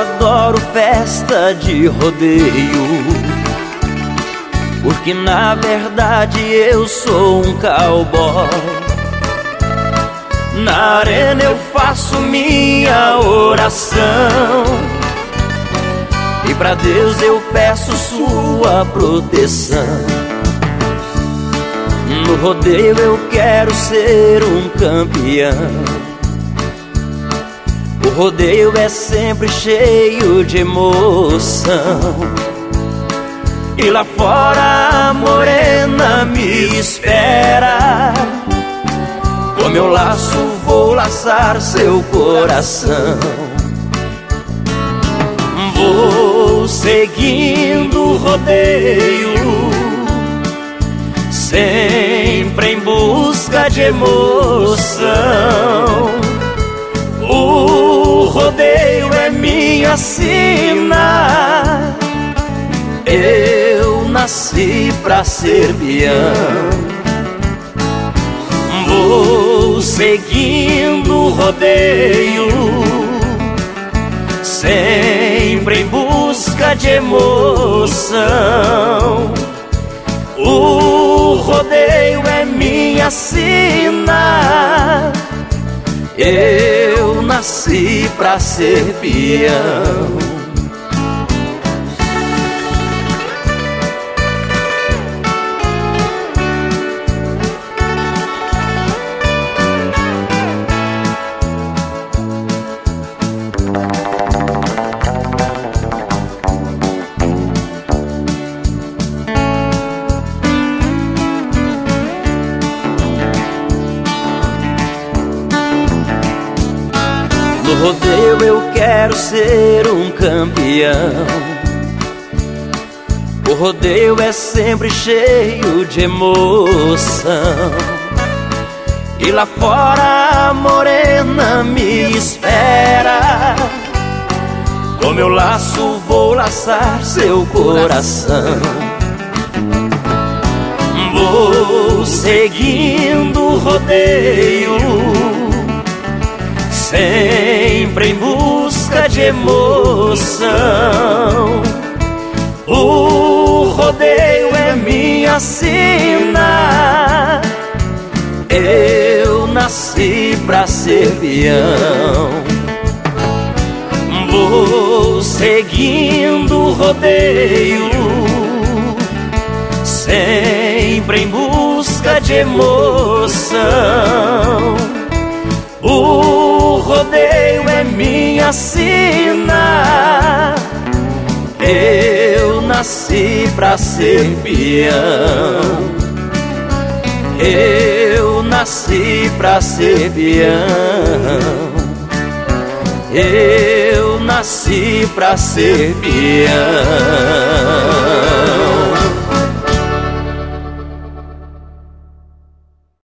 adoro festa de rodeio, porque na verdade eu sou um cowboy. Na arena eu faço minha oração e pra Deus eu peço sua proteção. No rodeio eu quero ser um campeão. O rodeio é sempre cheio de emoção, e lá fora a morena me espera. Com meu laço vou laçar seu coração. Vou seguindo o rodeio, sempre em busca de emoção. O rodeio é minha sina, eu nasci pra ser peão. Vou seguindo o rodeio, sempre em busca de emoção. O rodeio é minha sina, eu nasci pra ser peão. No rodeio eu quero ser um campeão. O rodeio é sempre cheio de emoção, e lá fora a morena me espera. Com meu laço vou laçar seu coração. Vou seguindo o rodeio, sempre em busca de emoção. O rodeio é minha sina, eu nasci pra ser peão. Vou seguindo o rodeio, sempre em busca de emoção. O rodeio é minha sina, eu nasci pra ser peão. Eu nasci pra ser peão. Eu nasci pra ser peão.